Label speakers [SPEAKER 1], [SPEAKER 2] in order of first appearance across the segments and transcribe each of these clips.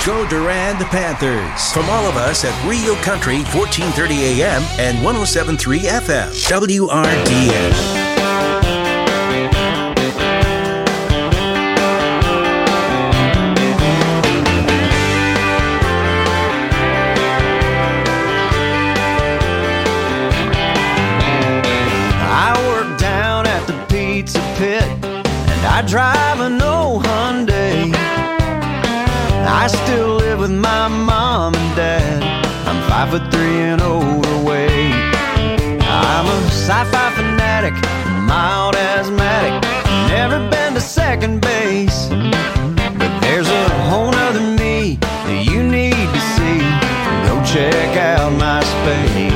[SPEAKER 1] Go Durand Panthers. From all of us at Rio Country, 1430 AM and 107.3 FM. WRDN.
[SPEAKER 2] I drive an old Hyundai. I still live with my mom and dad. I'm 5'3" and overweight. I'm a sci-fi fanatic, mild asthmatic. Never been to second base, but there's a whole nother me that you need to see. Go check out my space.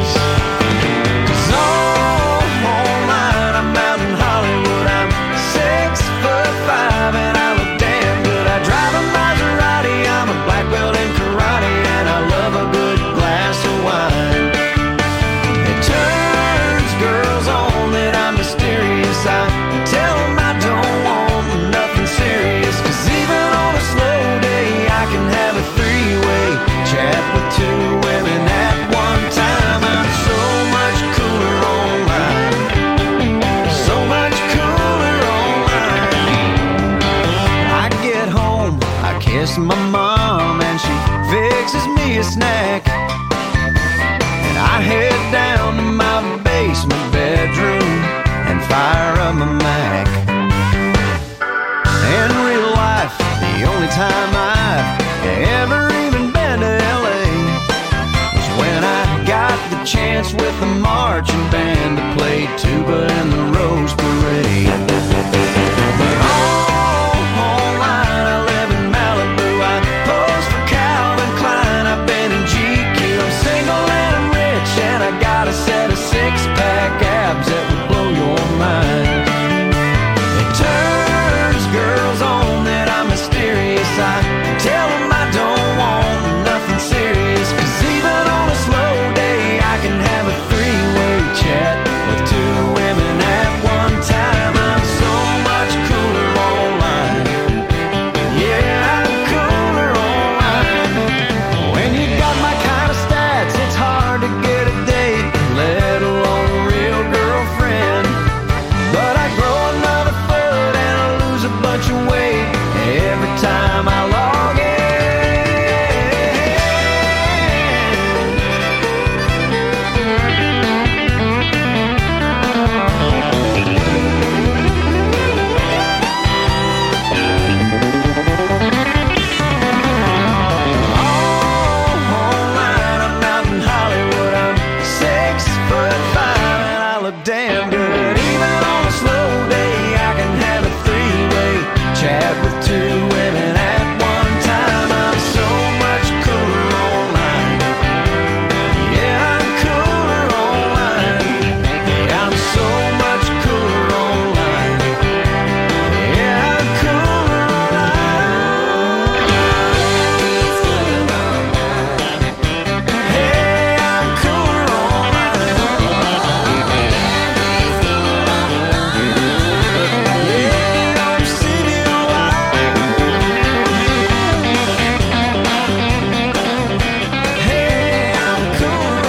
[SPEAKER 2] My mom and she fixes me a snack, and I head down to my basement bedroom and fire up my Mac. In real life, the only time I've ever even been to LA was when I got the chance with the marching band to play tuba in the Rose Parade. Six-pack abs that would blow your mind. It turns girls on that I'm mysterious. I tell them I don't want nothing serious, 'cause even on a slow day I can have a three-way chat with two women at one time. I'm so much cooler online. Yeah, I'm cooler online. When you got my kind of stats, it's hard to get a date, let alone a real girlfriend. But I grow another foot and I lose a bunch of weight every time I log in. Online, I'm out in Hollywood. I'm 6'5" and I look damn good. Even on a slow day I can have a three-way chat with two women at one time. I'm so much cooler online. Yeah, I'm cooler online. Yeah, I'm so much cooler online. Yeah, I'm cooler online. Hey, I'm cooler online. Yeah, I'm CBOI. Hey, I'm cooler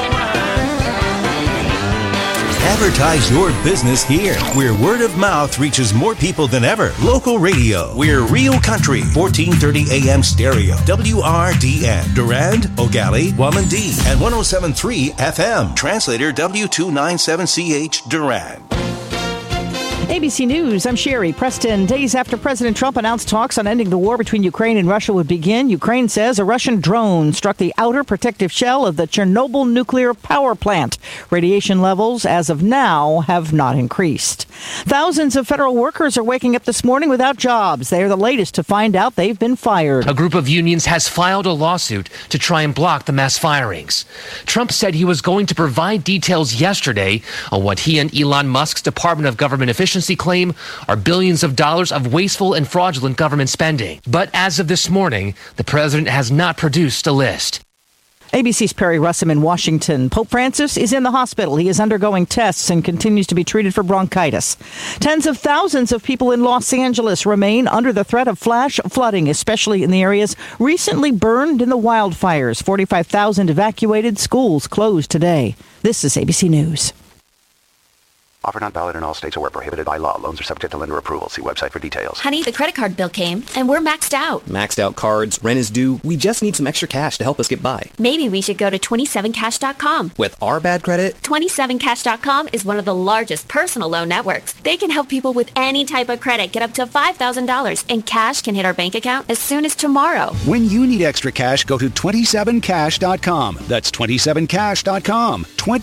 [SPEAKER 2] online.
[SPEAKER 1] Advertise your business here, where word of mouth reaches more people than ever. Local radio. We're Rio Country, 1430 AM stereo. WRDN. Durand, Ogali, Wamandee, and 107.3 FM. Translator W297CH Durand.
[SPEAKER 3] ABC News, I'm Sherry Preston. Days after President Trump announced talks on ending the war between Ukraine and Russia would begin, Ukraine says a Russian drone struck the outer protective shell of the Chernobyl nuclear power plant. Radiation levels, as of now, have not increased. Thousands of federal workers are waking up this morning without jobs. They are the latest to find out they've been fired.
[SPEAKER 4] A group of unions has filed a lawsuit to try and block the mass firings. Trump said he was going to provide details yesterday on what he and Elon Musk's Department of Government Efficiency claim are billions of dollars of wasteful and fraudulent government spending. But as of this morning, the president has not produced a list.
[SPEAKER 3] ABC's Perry Russom in Washington. Pope Francis is in the hospital. He is undergoing tests and continues to be treated for bronchitis. Tens of thousands of people in Los Angeles remain under the threat of flash flooding, especially in the areas recently burned in the wildfires. 45,000 evacuated. Schools closed today. This is ABC News.
[SPEAKER 5] Offer not valid in all states or where prohibited by law. Loans are subject to lender approval. See website for details.
[SPEAKER 6] Honey, the credit card bill came, and we're maxed out.
[SPEAKER 7] Maxed out cards, rent is due. We just need some extra cash to help us get by.
[SPEAKER 6] Maybe we should go to 27cash.com.
[SPEAKER 7] With our bad credit?
[SPEAKER 6] 27cash.com is one of the largest personal loan networks. They can help people with any type of credit get up to $5,000, and cash can hit our bank account as soon as tomorrow.
[SPEAKER 8] When you need extra cash, go to 27cash.com. That's 27cash.com.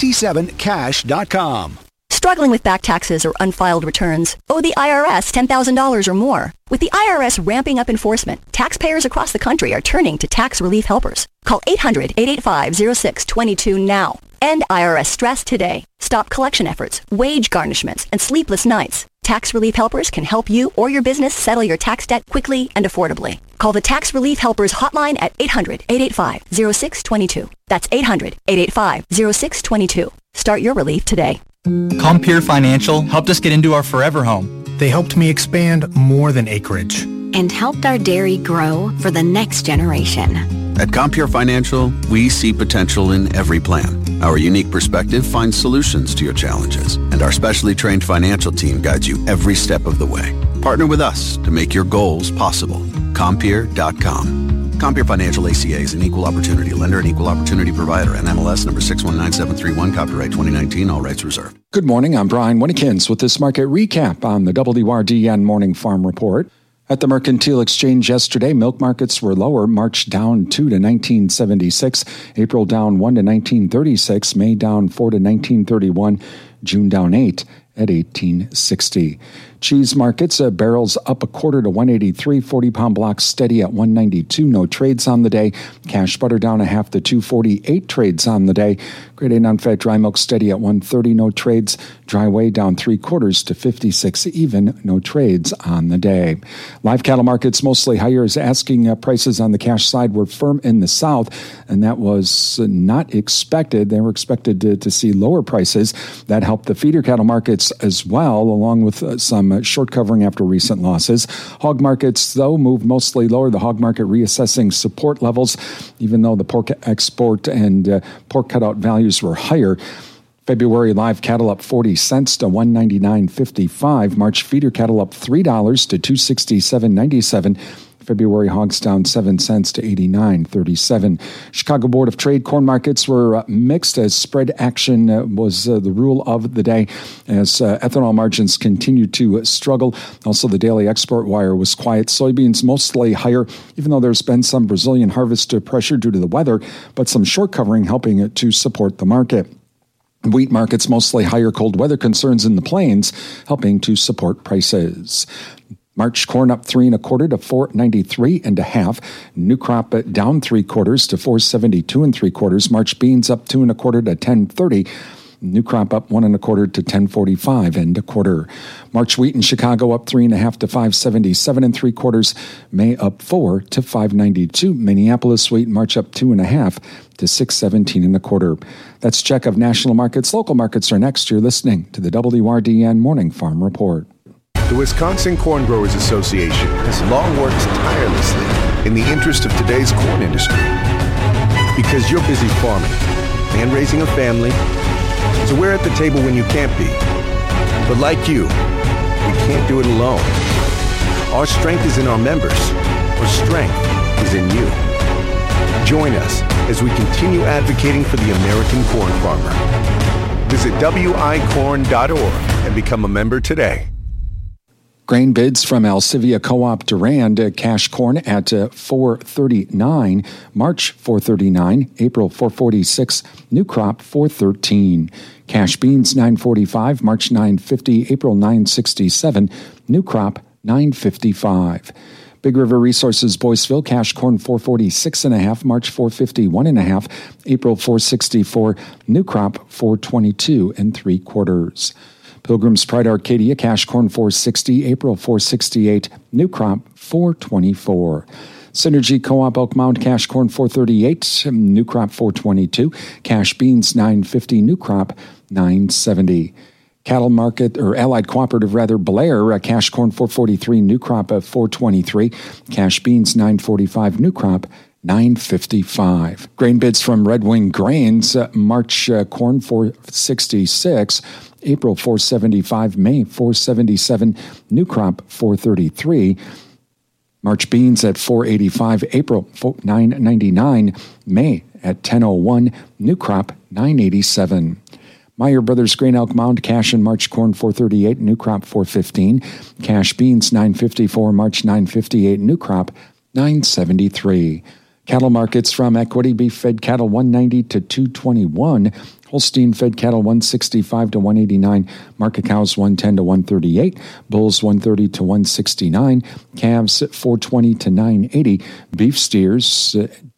[SPEAKER 8] 27cash.com.
[SPEAKER 9] Struggling with back taxes or unfiled returns? Owe the IRS $10,000 or more? With the IRS ramping up enforcement, taxpayers across the country are turning to tax relief helpers. Call 800-885-0622 now. End IRS stress today. Stop collection efforts, wage garnishments, and sleepless nights. Tax relief helpers can help you or your business settle your tax debt quickly and affordably. Call the Tax Relief Helpers hotline at 800-885-0622. That's 800-885-0622. Start your relief today.
[SPEAKER 10] Compeer Financial helped us get into our forever home.
[SPEAKER 11] They helped me expand more than acreage.
[SPEAKER 12] And helped our dairy grow for the next generation.
[SPEAKER 13] At Compeer Financial, we see potential in every plan. Our unique perspective finds solutions to your challenges, and our specially trained financial team guides you every step of the way. Partner with us to make your goals possible. Compeer.com. Compeer Financial ACA is an equal opportunity lender and equal opportunity provider. NMLS number 619731, copyright 2019, all rights reserved.
[SPEAKER 14] Good morning, I'm Brian Winnekins with this market recap on the WRDN Morning Farm Report. At the Mercantile Exchange yesterday, milk markets were lower. March down 2 to 1976, April down 1 to 1936, May down 4 to 1931, June down 8 at 1860. Cheese markets, barrels up a quarter to 183, 40-pound blocks steady at 192, no trades on the day. Cash butter down a half to 248 trades on the day. Grade A non-fat dry milk steady at 130, no trades. Dry whey down 3/4 to 56 even, no trades on the day. Live cattle markets mostly higher as asking prices on the cash side were firm in the south, and that was not expected. They were expected to see lower prices. That helped the feeder cattle markets as well, along with some short covering after recent losses. Hog markets, though, moved mostly lower. The hog market reassessing support levels, even though the pork export and pork cutout values were higher. February live cattle up 40 cents to $199.55. March feeder cattle up $3 to $267.97. February hogs down 7 cents to 89.37. Chicago Board of Trade corn markets were mixed as spread action was the rule of the day as ethanol margins continued to struggle. Also, the daily export wire was quiet. Soybeans mostly higher, even though there's been some Brazilian harvest pressure due to the weather, but some short covering helping it to support the market. Wheat markets mostly higher, cold weather concerns in the plains helping to support prices. March corn up 3 1/4 to 493 1/2. New crop down 3/4 to 472 3/4. March beans up 2 1/4 to 1030. New crop up 1 1/4 to 1045 1/4. March wheat in Chicago up 3 1/2 to 577 3/4. May up 4 to 592. Minneapolis wheat March up 2 1/2 to 617 1/4. That's check of national markets. Local markets are next. You're listening to the WRDN Morning Farm Report.
[SPEAKER 15] The Wisconsin Corn Growers Association has long worked tirelessly in the interest of today's corn industry. Because you're busy farming and raising a family, so we're at the table when you can't be. But like you, we can't do it alone. Our strength is in our members. Our strength is in you. Join us as we continue advocating for the American corn farmer. Visit wicorn.org and become a member today.
[SPEAKER 14] Grain bids from Alcivia Co-op Durand, cash corn at $4.39, March $4.39, April $4.46, new crop $4.13. Cash beans $9.45, March $9.50, April $9.67, new crop $9.55. Big River Resources Boyceville, cash corn $4.46 1/2, March $4.51 1/2, April $4.64, new crop $4.22 3/4. Pilgrim's Pride Arcadia, cash corn $4.60, April $4.68, new crop $4.24. Synergy Co-op Oak Mound cash corn $4.38, new crop $4.22, cash beans $9.50, new crop $9.70. Cattle market, or Allied Cooperative rather, Blair, cash corn $4.43, new crop of $4.23, cash beans $9.45, new crop $9.55. Grain bids from Red Wing Grains, March corn $4.66, April $4.75, May $4.77, new crop $4.33. March beans at $4.85, April $9.99, May at $10.01, new crop $9.87. Meyer Brothers Grain Elk Mound cash and March corn $4.38, new crop $4.15, cash beans $9.54, March $9.58, new crop $9.73. Cattle markets from Equity beef fed cattle $190 to $221. Holstein fed cattle $165 to $189, market cows $110 to $138, bulls $130 to $169, calves $420 to $980, beef steers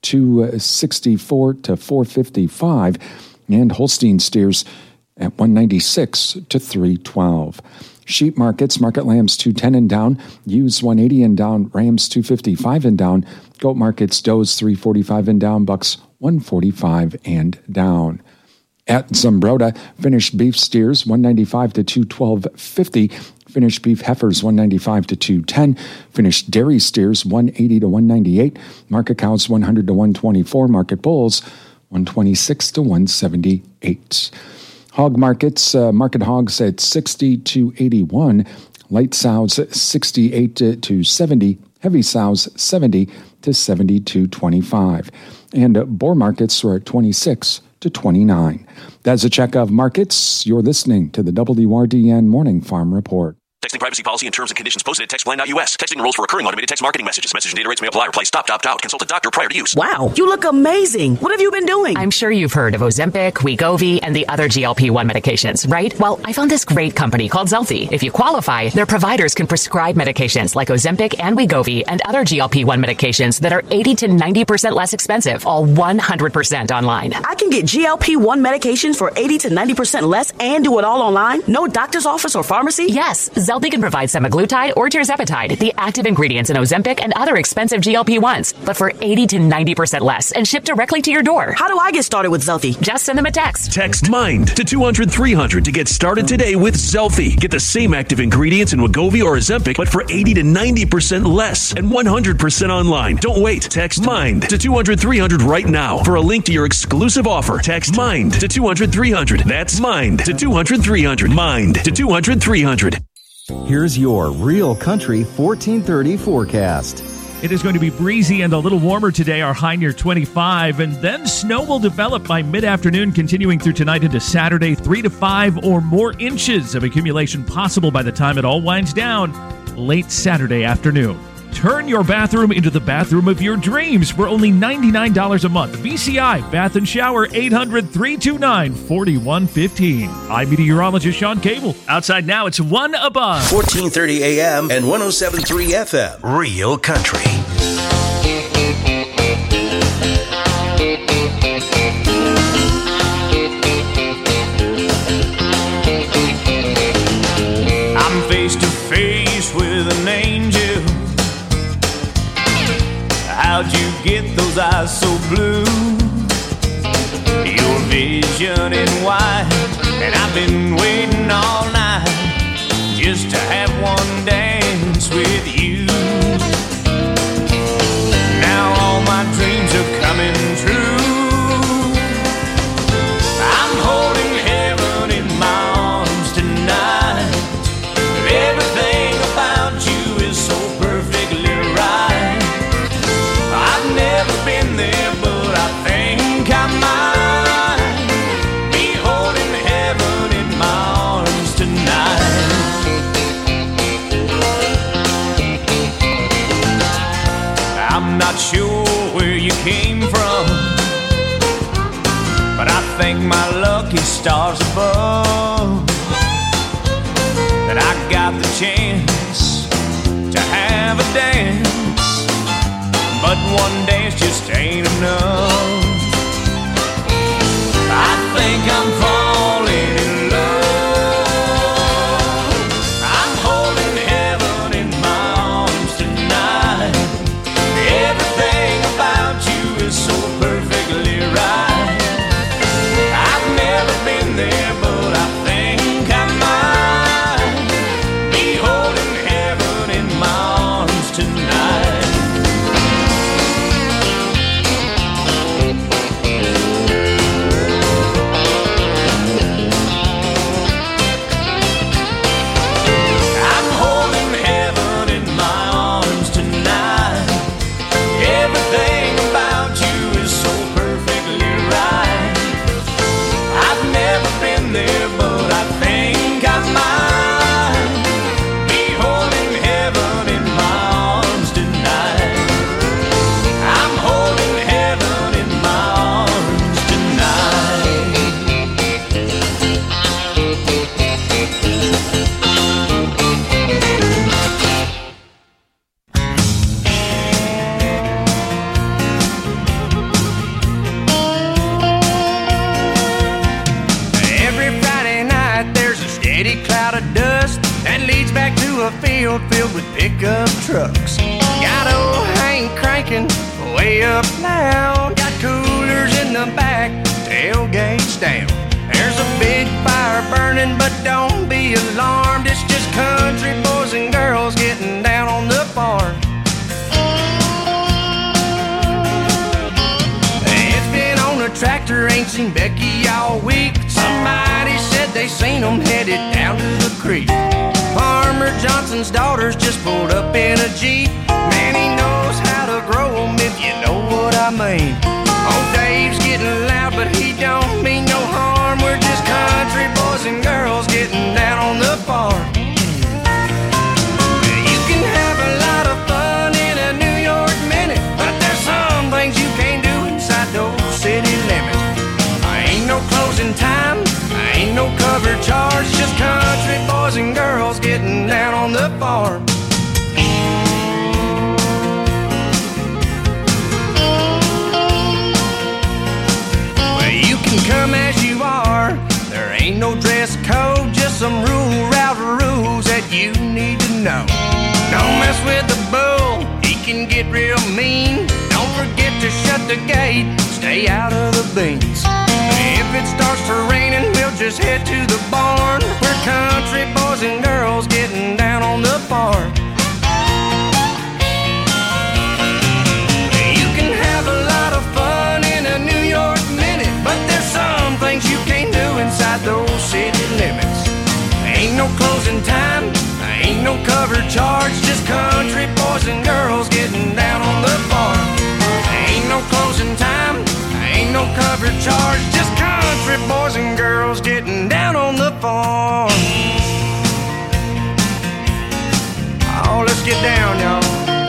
[SPEAKER 14] $264 to $455, and Holstein steers at $196 to $312. Sheep markets, market lambs $210 and down, ewes $180 and down, rams $255 and down, goat markets does $345 and down, bucks $145 and down. At Zumbrota, finished beef steers $195 to $212.50, finished beef heifers $195 to $210, finished dairy steers $180 to $198, market cows $100 to $124, market bulls $126 to $178. Hog markets, market hogs at $60 to $81, light sows $68 to $70, heavy sows $70 to $72.25, and boar markets were at $26 to $29. That's a check of markets. You're listening to the WRDN Morning Farm Report.
[SPEAKER 16] Texting privacy policy and terms and conditions posted at textblind.us. Texting enrolls for recurring automated text marketing messages. Message and data rates may apply. Reply stop, opt out. Consult a doctor prior to use.
[SPEAKER 17] Wow, you look amazing. What have you been doing?
[SPEAKER 18] I'm sure you've heard of Ozempic, Wegovy, and the other GLP-1 medications, right? Well, I found this great company called Zelfie. If you qualify, their providers can prescribe medications like Ozempic and Wegovy and other GLP-1 medications that are 80 to 90% less expensive, all 100% online.
[SPEAKER 17] I can get GLP-1 medications for 80 to 90% less and do it all online? No doctor's office or pharmacy?
[SPEAKER 18] Yes, Zelfie can provide semaglutide or tirzepatide, the active ingredients in Ozempic and other expensive GLP-1s, but for 80 to 90% less and shipped directly to your door.
[SPEAKER 17] How do I get started with Zelfie?
[SPEAKER 18] Just send them a text.
[SPEAKER 16] Text MIND to 200-300 to get started today with Zelfie. Get the same active ingredients in Wegovy or Ozempic, but for 80 to 90% less and 100% online. Don't wait. Text MIND to 200-300 right now for a link to your exclusive offer. Text MIND to 200-300. That's MIND to 200-300. MIND to 200-300.
[SPEAKER 19] Here's your Real Country 1430 forecast.
[SPEAKER 20] It is going to be breezy and a little warmer today, our high near 25, and then snow will develop by mid-afternoon, continuing through tonight into Saturday, 3 to 5 or more inches of accumulation possible by the time it all winds down late Saturday afternoon. Turn your bathroom into the bathroom of your dreams for only $99 a month. VCI Bath and Shower, 800-329-4115. I'm meteorologist Sean Cable. Outside now, it's 1 above.
[SPEAKER 1] 1430 AM and 107.3 FM. Real Country.
[SPEAKER 2] I'm face to face with an angel. How'd you get those eyes so blue? Your vision in white, and I've been waiting all night just to have one dance with you. Now all my dreams are coming true. I'm holding heaven in my arms tonight. Everything about you is so perfectly right. I've never been there, but I think I might be holding heaven in my arms tonight. I'm not sure where you came from, but I thank my lucky stars above that I got the chance to have a dance. But one dance just ain't enough. I think I'm falling in love. I'm holding heaven in my arms tonight. Everything steady cloud of dust that leads back to a field filled with pickup trucks. Got old Hank cranking way up loud. Got coolers in the back, tailgates down. There's a big fire burning, but don't be alarmed. It's just country boys and girls getting down on the farm. It's been on a tractor, ain't seen Becky all week. Somebody said they seen them headed down to the creek. Farmer Johnson's daughters just pulled up in a Jeep. Man, he knows how to grow them, if you know what I mean. Old Dave's getting loud, but he don't mean no harm. We're just country boys and girls getting down on the farm. You can have a lot of fun in a New York minute, but there's some things you can't do inside those city limits. Ain't no closing time, ain't no cover charge, just country boys and girls getting down on the farm. Well, you can come as you are, there ain't no dress code, just some route rules that you need to know. Don't mess with the bull, he can get real mean. Don't forget to shut the gate, stay out of the beans. If it starts to raining, we'll just head to the barn. We're country boys and girls getting down on the farm. You can have a lot of fun in a New York minute, but there's some things you can't do inside those city limits. Ain't no closing time, ain't no cover charge, just country boys and girls getting down on the farm. Ain't no closing time, ain't no cover charge, just country boys and girls getting down on the farm. Oh, let's get down, y'all.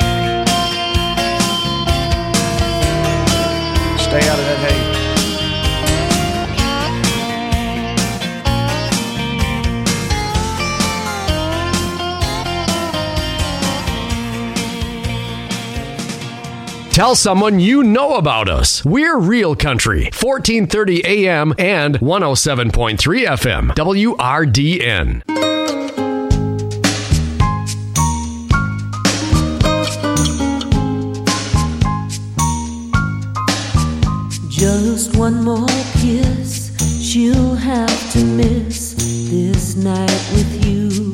[SPEAKER 2] Stay out of that hay.
[SPEAKER 21] Tell someone you know about us. We're Real Country, 1430 AM and 107.3 FM, WRDN.
[SPEAKER 22] Just one more kiss, she'll have to miss this night with you.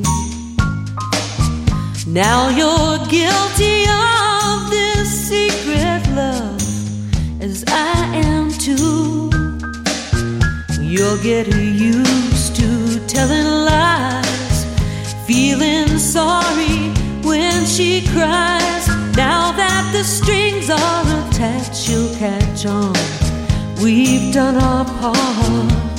[SPEAKER 22] Now you're guilty of this secret love, as I am too. You're getting used to telling lies, feeling sorry when she cries. Now that the strings are attached, she'll catch on. We've done our part.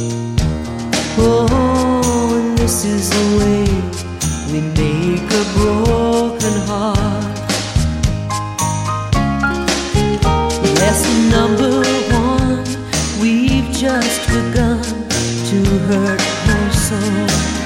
[SPEAKER 22] Oh, and this is the way we make a broken heart. Lesson number one, we've just begun to hurt her soul.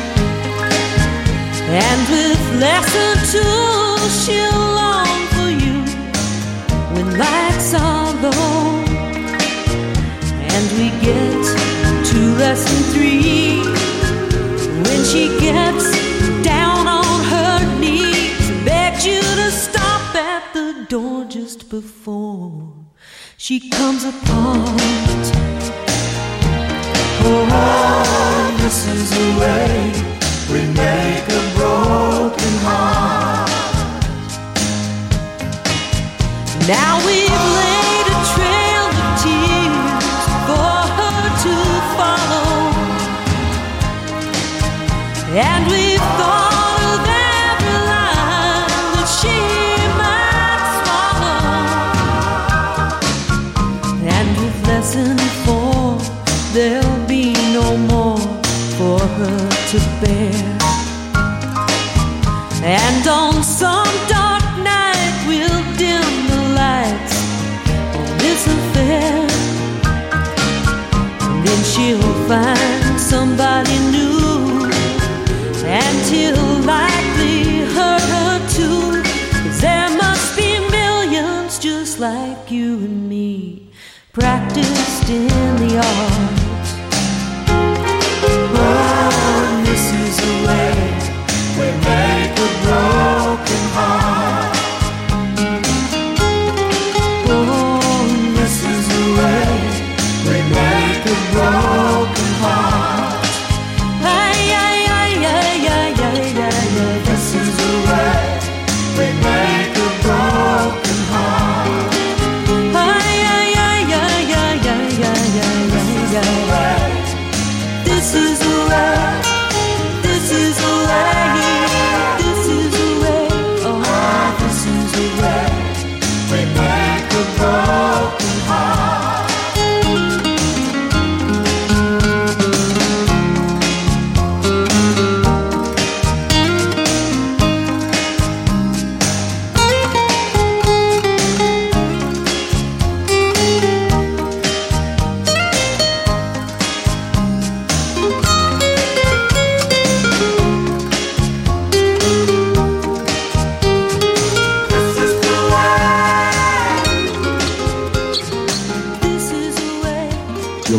[SPEAKER 22] And with lesson two, she'll long for you when lights are low. And we get to lesson three, when she gets down on her knees, begs you to stop at the door just before she comes apart. Oh, this is the way we make a broken heart. Now we've laid a trail of tears for her to follow, and we've thought of every line that she might swallow. And with lesson four, there'll be no more for her to bear. And on some dark night we'll dim the lights on this affair, and then she'll find somebody new, and he'll likely hurt her too. 'Cause there must be millions just like you and me, practiced in the art. Oh, this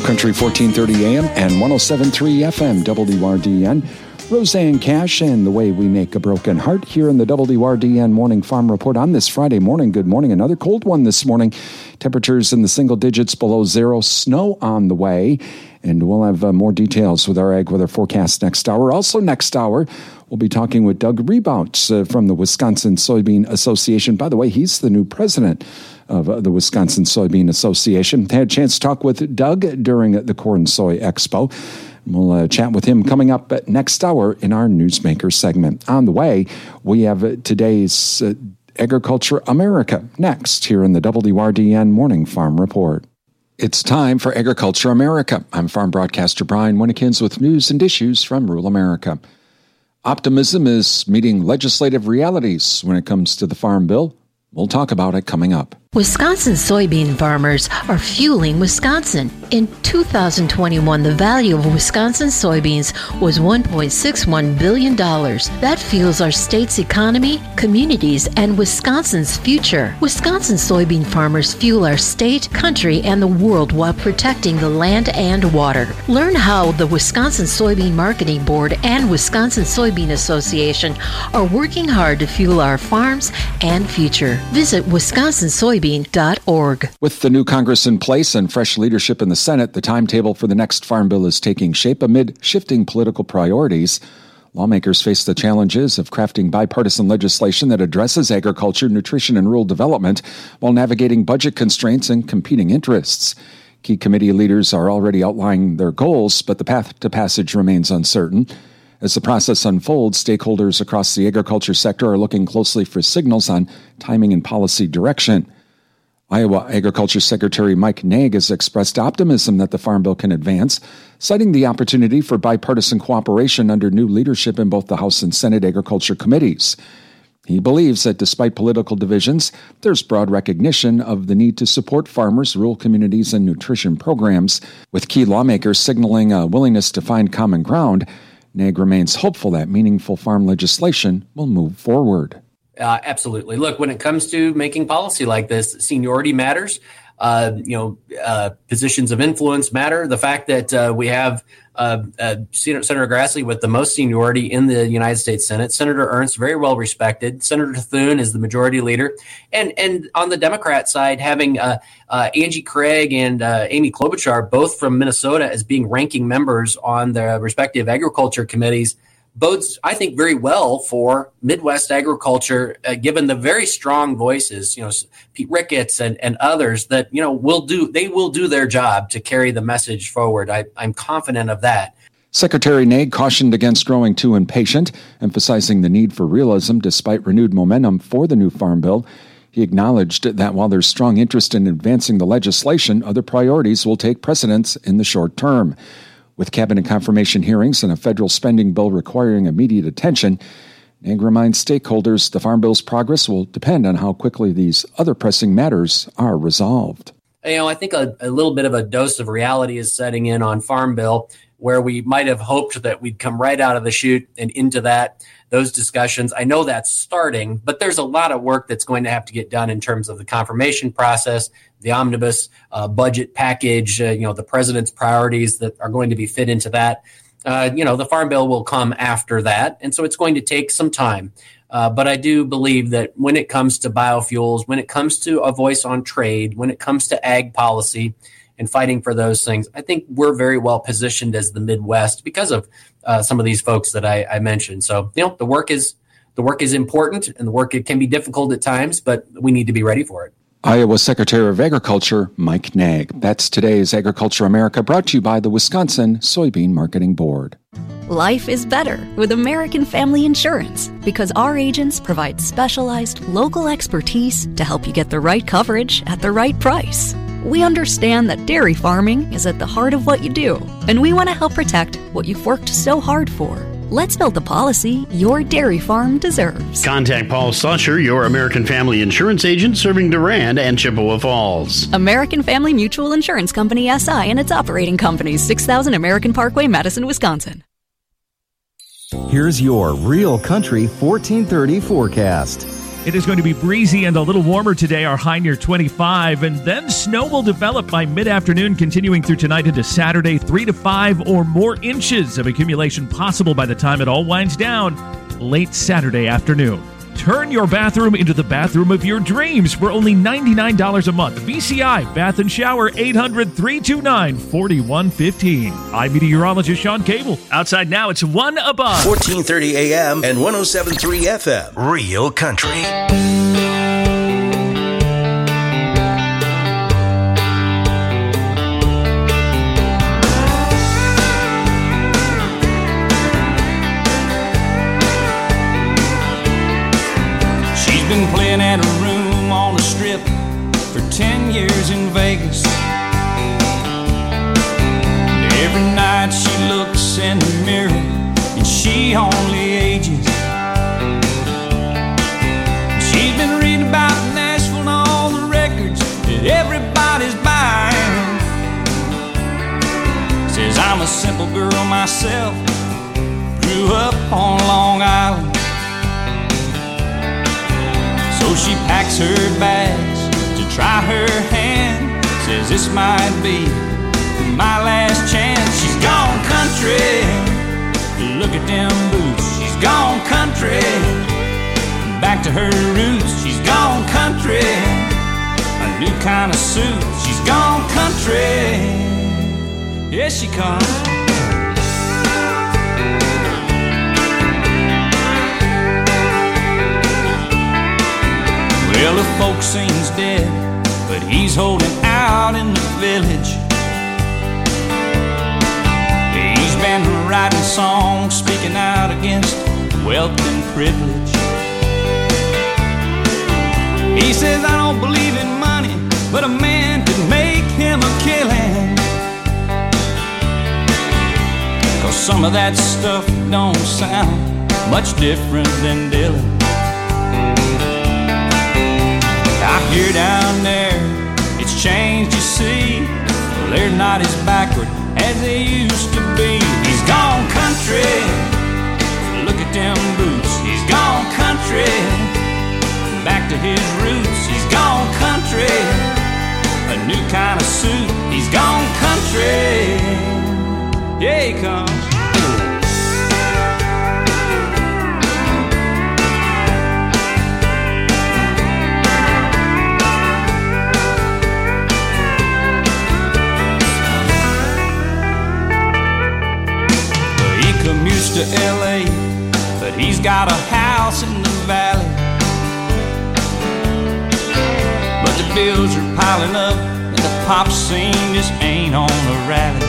[SPEAKER 14] Country 1430 AM and 107.3 FM WRDN. Roseanne Cash and The Way We Make a Broken Heart here in the WRDN Morning Farm Report on this Friday morning. Good morning. Another cold one this morning. Temperatures in the single digits below zero. Snow on the way. And we'll have more details with our ag weather forecast next hour. Also next hour, we'll be talking with Doug Rebout from the Wisconsin Soybean Association. By the way, he's the new president of the Wisconsin Soybean Association. Had a chance to talk with Doug during the Corn Soy Expo. We'll chat with him coming up next hour in our Newsmaker segment. On the way, we have today's Agriculture America next here in the WRDN Morning Farm Report. It's time for Agriculture America. I'm farm broadcaster Brian Winnikins with news and issues from rural America. Optimism is meeting legislative realities when it comes to the Farm Bill. We'll talk about it coming up.
[SPEAKER 3] Wisconsin soybean farmers are fueling Wisconsin. In 2021, the value of Wisconsin soybeans was $1.61 billion. That fuels our state's economy, communities, and Wisconsin's future. Wisconsin soybean farmers fuel our state, country, and the world while protecting the land and water. Learn how the Wisconsin Soybean Marketing Board and Wisconsin Soybean Association are working hard to fuel our farms and future. Visit wisconsinsoybean.org.
[SPEAKER 14] With the new Congress in place and fresh leadership in the Senate, the timetable for the next Farm Bill is taking shape amid shifting political priorities. Lawmakers face the challenges of crafting bipartisan legislation that addresses agriculture, nutrition, and rural development while navigating budget constraints and competing interests. Key committee leaders are already outlining their goals, but the path to passage remains uncertain. As the process unfolds, stakeholders across the agriculture sector are looking closely for signals on timing and policy direction. Iowa Agriculture Secretary Mike Naig has expressed optimism that the Farm Bill can advance, citing the opportunity for bipartisan cooperation under new leadership in both the House and Senate Agriculture committees. He believes that despite political divisions, there's broad recognition of the need to support farmers, rural communities, and nutrition programs, with key lawmakers signaling a willingness to find common ground. Naig remains hopeful that meaningful farm legislation will move forward.
[SPEAKER 4] Absolutely. Look, when it comes to making policy like this, seniority matters. Positions of influence matter. The fact that we have Senator Grassley with the most seniority in the United States Senate, Senator Ernst, very well respected. Senator Thune is the majority leader. And on the Democrat side, having Angie Craig and Amy Klobuchar, both from Minnesota, as being ranking members on the respective agriculture committees, bodes, I think, very well for Midwest agriculture, given the very strong voices, Pete Ricketts and others that, will do their job to carry the message forward. I'm confident of that.
[SPEAKER 14] Secretary Naig cautioned against growing too impatient, emphasizing the need for realism despite renewed momentum for the new Farm Bill. He acknowledged that while there's strong interest in advancing the legislation, other priorities will take precedence in the short term. With cabinet confirmation hearings and a federal spending bill requiring immediate attention, Naig reminds stakeholders the Farm Bill's progress will depend on how quickly these other pressing matters are resolved.
[SPEAKER 4] I think a little bit of a dose of reality is setting in on Farm Bill, where we might have hoped that we'd come right out of the chute and into those discussions. I know that's starting, but there's a lot of work that's going to have to get done in terms of the confirmation process, the omnibus budget package, the president's priorities that are going to be fit into that. The Farm Bill will come after that, and so it's going to take some time. But I do believe that when it comes to biofuels, when it comes to a voice on trade, when it comes to ag policy and fighting for those things, I think we're very well positioned as the Midwest because of some of these folks that I mentioned. So, the work is important, and the work, it can be difficult at times, but we need to be ready for it.
[SPEAKER 14] Iowa Secretary of Agriculture Mike Naig. That's today's Agriculture America, brought to you by the Wisconsin Soybean Marketing Board.
[SPEAKER 9] Life is better with American Family Insurance because our agents provide specialized local expertise to help you get the right coverage at the right price. We understand that dairy farming is at the heart of what you do, and we want to help protect what you've worked so hard for. Let's build the policy your dairy farm deserves.
[SPEAKER 23] Contact Paul Slusher, your American Family Insurance agent serving Durand and Chippewa Falls.
[SPEAKER 9] American Family Mutual Insurance Company, SI, and its operating companies, 6000 American Parkway, Madison, Wisconsin.
[SPEAKER 19] Here's your Real Country 1430 forecast.
[SPEAKER 20] It is going to be breezy and a little warmer today, our high near 25, and then snow will develop by mid-afternoon, continuing through tonight into Saturday, 3 to 5 or more inches of accumulation possible by the time it all winds down late Saturday afternoon. Turn your bathroom into the bathroom of your dreams for only $99 a month. VCI Bath and Shower, 800-329-4115. I'm meteorologist Sean Cable. Outside now, it's 1 above.
[SPEAKER 1] 1430 AM and 107.3 FM. Real Country.
[SPEAKER 2] Been playing at a room on the strip for 10 years in Vegas. Every night she looks in the mirror and she only ages. She's been reading about Nashville and all the records that everybody's buying. Says I'm a simple girl myself, grew up on Long Island. So she packs her bags to try her hand. Says this might be my last chance. She's gone country, look at them boots. She's gone country, back to her roots. She's gone country, a new kind of suit. She's gone country, here she comes. Well, the folk scene's dead, but he's holding out in the village. He's been writing songs, speaking out against wealth and privilege. He says, I don't believe in money, but a man could make him a killing. 'Cause some of that stuff don't sound much different than Dylan. I hear down there, it's changed, you see. Well, they're not as backward as they used to be. He's gone country, look at them boots. He's gone country, back to his roots. He's gone country, a new kind of suit. He's gone country, yeah he comes. Commutes to LA, but he's got a house in the valley. But the bills are piling up and the pop scene just ain't on the rally.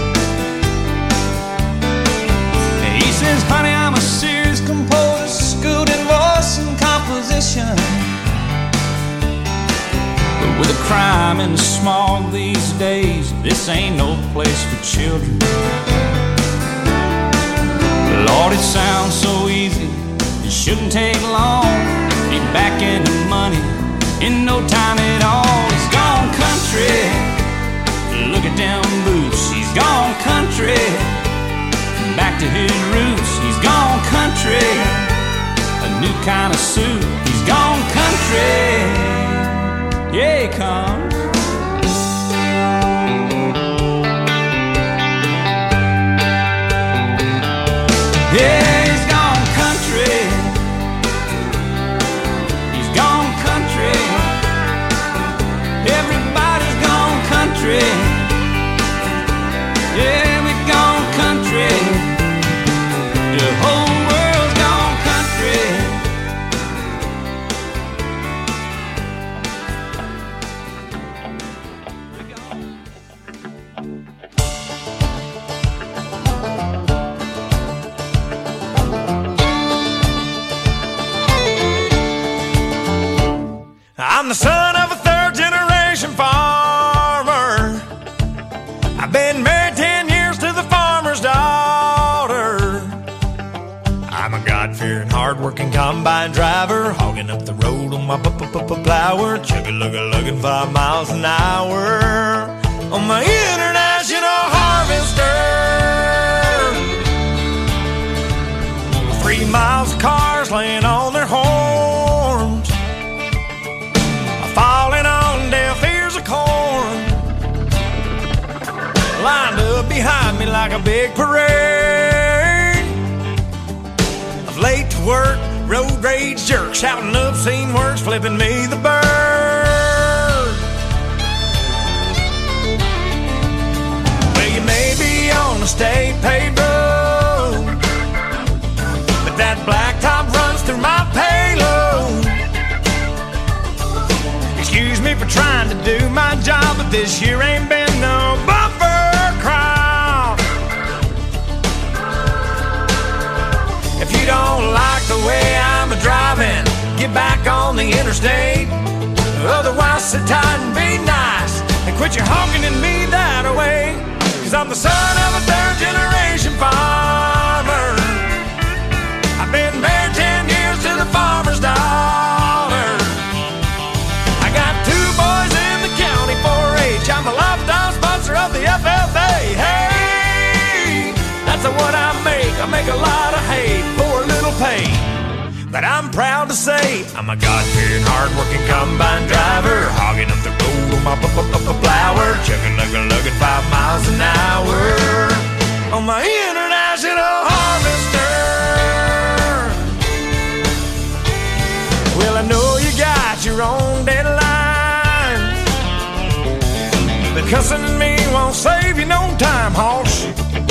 [SPEAKER 2] And he says, honey, I'm a serious composer, schooled in voice and composition. But with the crime and the smog these days, this ain't no place for children. Lord, it sounds so easy, it shouldn't take long. Be back into money in no time at all. He's gone country, look at them boots. He's gone country, back to his roots. He's gone country, a new kind of suit. He's gone country, yeah he comes. Yeah, he's gone country. He's gone country. Everybody's gone country. Yeah, we've gone country. The whole world's gone country.
[SPEAKER 5] I'm the son of a third-generation farmer. I've been married 10 years to the farmer's daughter. I'm a God-fearing, hard-working combine driver, hogging up the road on my plower, chugga-lugga-lugging 5 miles an hour on my international harvester. 3 miles of cars laying on their horns, like a big parade of late to work, road rage jerks, shouting obscene words, flipping me the bird. Well, you may be on a state paved road, but that blacktop runs through my payload. Excuse me for trying to do my job, but this year ain't been no bumper crop. If you don't like the way I'm a-driving, get back on the interstate. Otherwise, sit tight and be nice and quit your honking at me that way. 'Cause I'm the son of a third-generation farmer. I've been married 10 years to the farmer's daughter. I got 2 boys in the county 4-H. I'm a lifetime sponsor of the FFA. Hey, that's what I make. I make a lot of hay for a little pay. But I'm proud to say I'm a God-fearing, hard-working combine driver, hogging up the road on my plower, chugging, lugging 5 miles an hour on my international harvester. Well, I know you got your own deadlines, but cussing at me won't save you no time, hoss.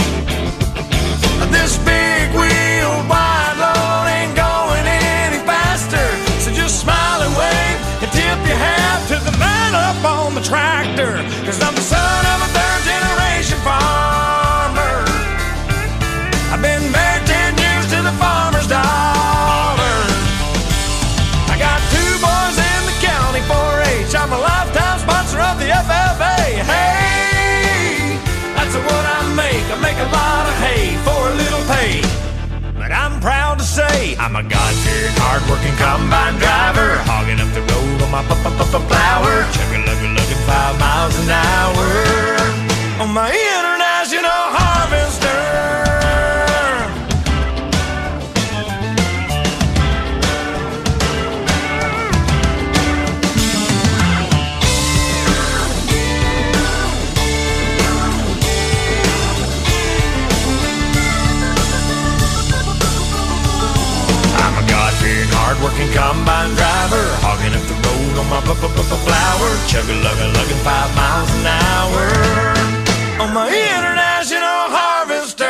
[SPEAKER 5] This big wheel wide load ain't going any faster, so just smile and wave and tip your hat to the man up on the tractor. 'Cause I'm the son of a third-generation farmer. I've been married 10 years to the farmer's daughter. I got 2 boys in the county 4-H. I'm a lifetime sponsor of the FFA. Hey, that's what I make. I make a lot of hay for a little pay. But I'm proud to say I'm a God-fearing, hard-working combine driver, hogging up the road on my plower, chugging, lugging 5 miles an hour on my international harvester. Hard-working combine driver, hogging up the road on my flower, chugging, lugging 5 miles an hour on my international harvester.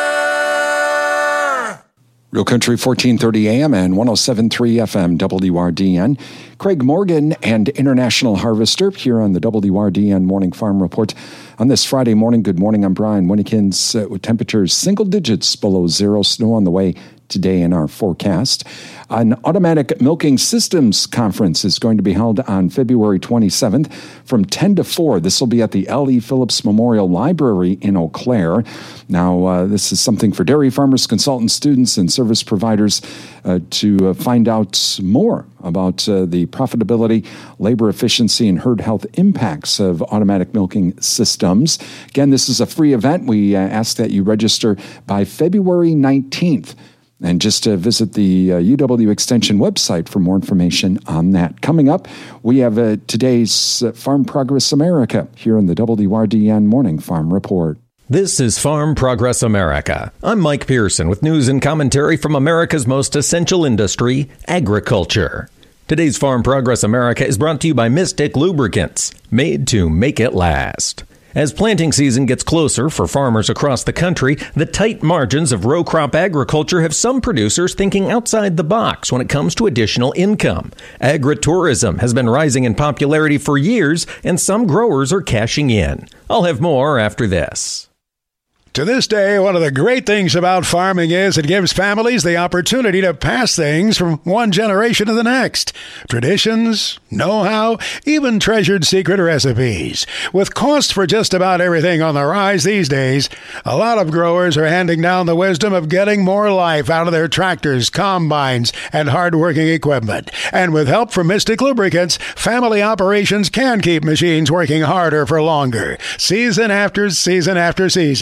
[SPEAKER 14] Real Country 1430 AM and 107.3 FM WRDN. Craig Morgan and International Harvester here on the WRDN Morning Farm Report. On this Friday morning, good morning, I'm Brian Winnekins with temperatures single digits below zero, snow on the way today in our forecast. An automatic milking systems conference is going to be held on February 27th from 10 to 4. This will be at the L.E. Phillips Memorial Library in Eau Claire. Now, this is something for dairy farmers, consultants, students, and service providers to find out more about the profitability, labor efficiency, and herd health impacts of automatic milking systems. Again, this is a free event. We ask that you register by February 19th. And just to visit the UW Extension website for more information on that. Coming up, we have today's Farm Progress America here in the WRDN Morning Farm Report.
[SPEAKER 6] This is Farm Progress America. I'm Mike Pearson with news and commentary from America's most essential industry, agriculture. Today's Farm Progress America is brought to you by Mystic Lubricants, made to make it last. As planting season gets closer for farmers across the country, the tight margins of row crop agriculture have some producers thinking outside the box when it comes to additional income. Agritourism has been rising in popularity for years, and some growers are cashing in. I'll have more after this.
[SPEAKER 7] To this day, one of the great things about farming is it gives families the opportunity to pass things from one generation to the next. Traditions, know-how, even treasured secret recipes. With costs for just about everything on the rise these days, a lot of growers are handing down the wisdom of getting more life out of their tractors, combines, and hard-working equipment. And with help from Mystic Lubricants, family operations can keep machines working harder for longer, season after season after season.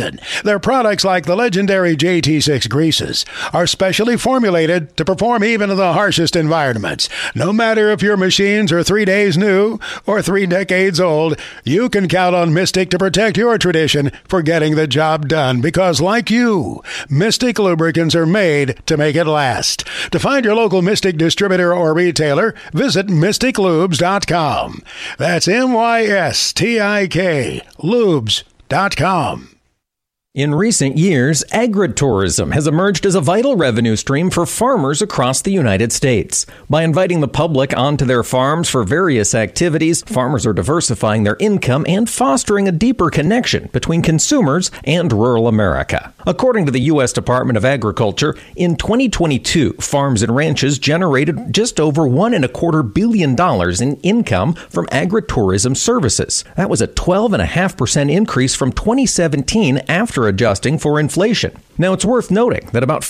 [SPEAKER 7] Their products like the legendary JT6 greases are specially formulated to perform even in the harshest environments. No matter if your machines are 3 days new or 3 decades old, you can count on Mystic to protect your tradition for getting the job done because, like you, Mystic lubricants are made to make it last. To find your local Mystic distributor or retailer, visit mysticlubes.com. That's MYSTIK lubes.com.
[SPEAKER 6] In recent years, agritourism has emerged as a vital revenue stream for farmers across the United States. By inviting the public onto their farms for various activities, farmers are diversifying their income and fostering a deeper connection between consumers and rural America. According to the U.S. Department of Agriculture, in 2022, farms and ranches generated just over $1.25 billion in income from agritourism services. That was a 12.5% increase from 2017 after adjusting for inflation. Now, it's worth noting that about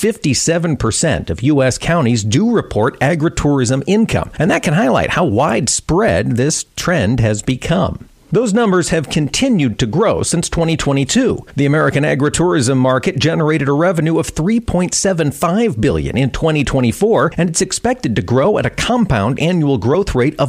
[SPEAKER 6] 57% of U.S. counties do report agritourism income, and that can highlight how widespread this trend has become. Those numbers have continued to grow since 2022. The American agritourism market generated a revenue of $3.75 billion in 2024, and it's expected to grow at a compound annual growth rate of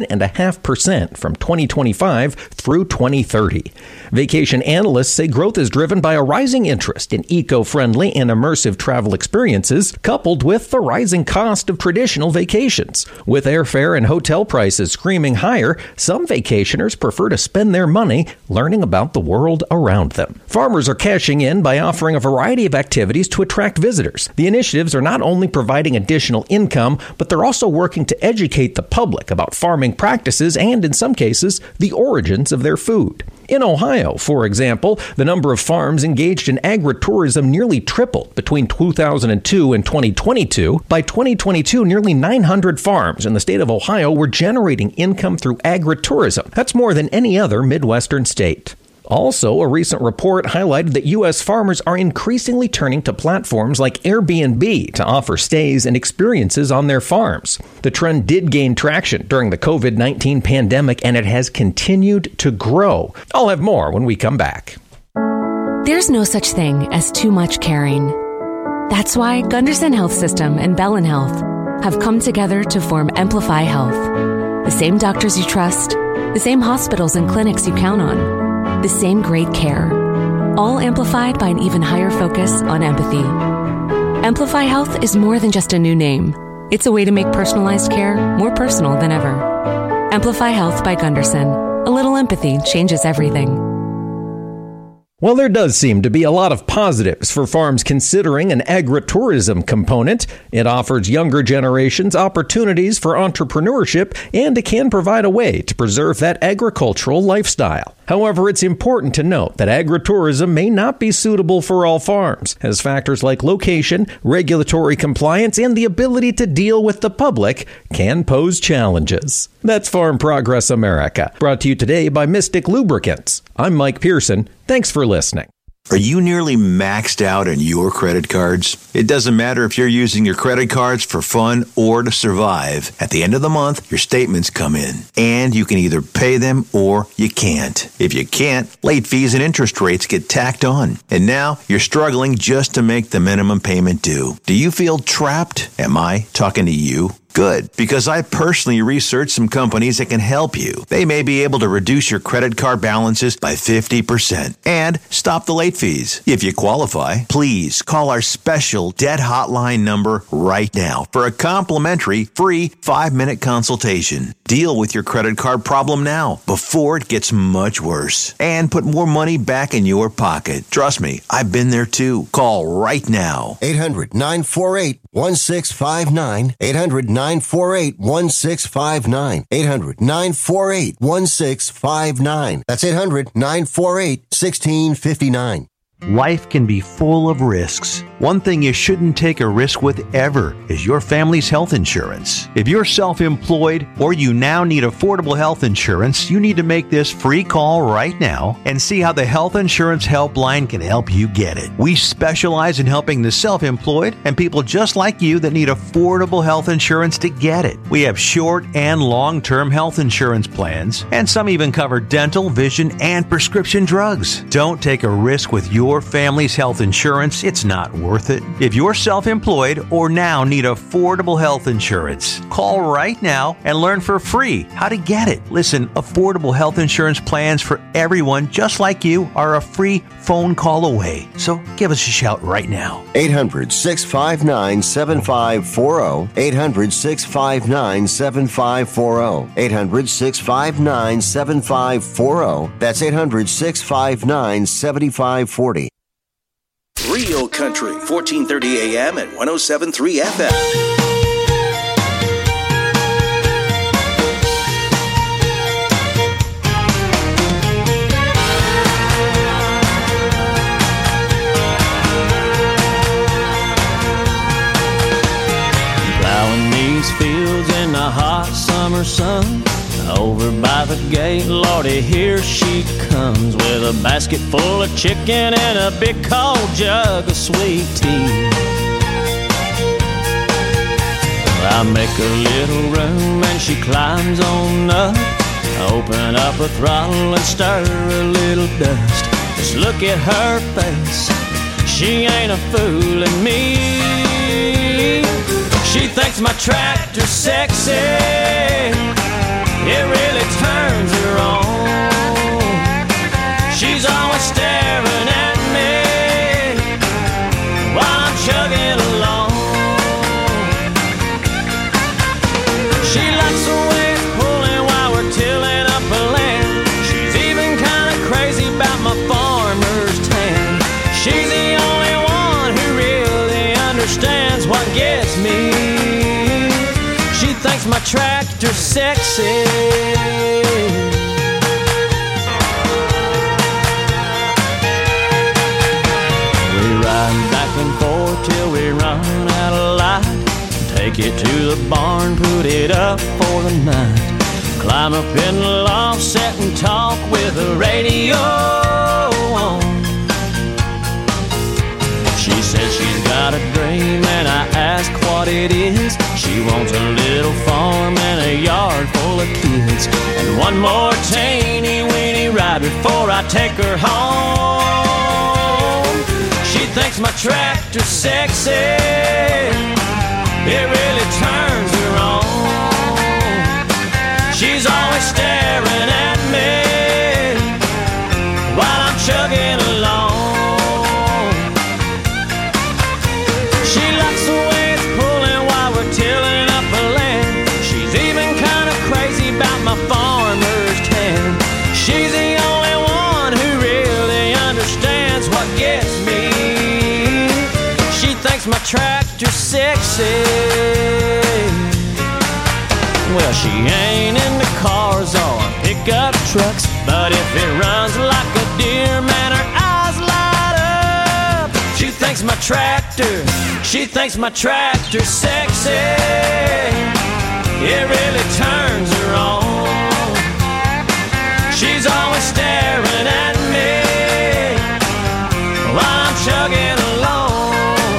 [SPEAKER 6] 11.5% from 2025 through 2030. Vacation analysts say growth is driven by a rising interest in eco-friendly and immersive travel experiences, coupled with the rising cost of traditional vacations. With airfare and hotel prices screaming higher, some vacationers prefer to spend their money learning about the world around them. Farmers are cashing in by offering a variety of activities to attract visitors. The initiatives are not only providing additional income, but they're also working to educate the public about farming practices and, in some cases, the origins of their food. In Ohio, for example, the number of farms engaged in agritourism nearly tripled between 2002 and 2022. By 2022, nearly 900 farms in the state of Ohio were generating income through agritourism. That's more than any other Midwestern state. Also, a recent report highlighted that U.S. farmers are increasingly turning to platforms like Airbnb to offer stays and experiences on their farms. The trend did gain traction during the COVID-19 pandemic, and it has continued to grow. I'll have more when we come back.
[SPEAKER 8] There's no such thing as too much caring. That's why Gunderson Health System and Bellin Health have come together to form Amplify Health. The same doctors you trust, the same hospitals and clinics you count on, the same great care, all amplified by an even higher focus on empathy. Amplify Health is more than just a new name. It's a way to make personalized care more personal than ever. Amplify Health by Gunderson. A little empathy changes everything.
[SPEAKER 6] Well, there does seem to be a lot of positives for farms considering an agritourism component. It offers younger generations opportunities for entrepreneurship, and it can provide a way to preserve that agricultural lifestyle. However, it's important to note that agritourism may not be suitable for all farms, as factors like location, regulatory compliance, and the ability to deal with the public can pose challenges. That's Farm Progress America, brought to you today by Mystic Lubricants. I'm Mike Pearson. Thanks for listening.
[SPEAKER 10] Are you nearly maxed out on your credit cards? It doesn't matter if you're using your credit cards for fun or to survive. At the end of the month, your statements come in, and you can either pay them or you can't. If you can't, late fees and interest rates get tacked on. And now you're struggling just to make the minimum payment due. Do you feel trapped? Am I talking to you? Good, because I personally researched some companies that can help you. They may be able to reduce your credit card balances by 50% and stop the late fees. If you qualify, please call our special debt hotline number right now for a complimentary free 5-minute consultation. Deal with your credit card problem now before it gets much worse and put more money back in your pocket. Trust me, I've been there too. Call right now.
[SPEAKER 11] 800-948-1659. 800-948-1659. 800-948-1659. That's 800-948-1659.
[SPEAKER 24] Life can be full of risks.
[SPEAKER 10] One thing you shouldn't take a risk with ever is your family's health insurance. If you're self-employed or you now need affordable health insurance, you need to make this free call right now and see how the Health Insurance Helpline can help you get it. We specialize in helping the self-employed and people just like you that need affordable health insurance to get it. We have short and long-term health insurance plans, and some even cover dental, vision, and prescription drugs. Don't take a risk with your family's health insurance. It's not worth it. If you're self-employed or now need affordable health insurance, call right now and learn for free how to get it. Listen, affordable health insurance plans for everyone just like you are a free phone call away. So give us a shout right now.
[SPEAKER 11] 800-659-7540. 800-659-7540. 800-659-7540. That's 800-659-7540.
[SPEAKER 1] Real Country, 1430 AM and 107.3 FM.
[SPEAKER 2] Plowing these fields in the hot summer sun. Over by the gate, Lordy, here she comes with a basket full of chicken and a big cold jug of sweet tea. I make a little room and she climbs on up. Open up a throttle and stir a little dust. Just look at her face, she ain't a fooling me. She thinks my tractor's sexy, it really turns her on. She's always staring at me while I'm chugging along. She likes the way it's pulling while we're tilling up a land. She's even kind of crazy about my farmer's tan. She's the only one who really understands what gets me. She thinks my tractor's sexy. We ride back and forth till we run out of light. Take it to the barn, put it up for the night. Climb up in the loft, sit and talk with the radio on. She says she's got a dream and I ask what it is. She wants a little farm and a yard full of kids, and one more teeny weeny ride before I take her home. She thinks my tractor's sexy, it really turns her on. She's always staring at me while I'm chugging along. She likes the way it's pulling while we're tilling up the land. She's even kind of crazy about my farmer's tan. She's the only one who really understands what gets me. She thinks my tractor's sexy. Well, she ain't into cars or pickup trucks, but if it runs like a deer, man, her eyes light up. She thinks my tractor's sexy, it really turns her on. She's always staring at me while I'm chugging along.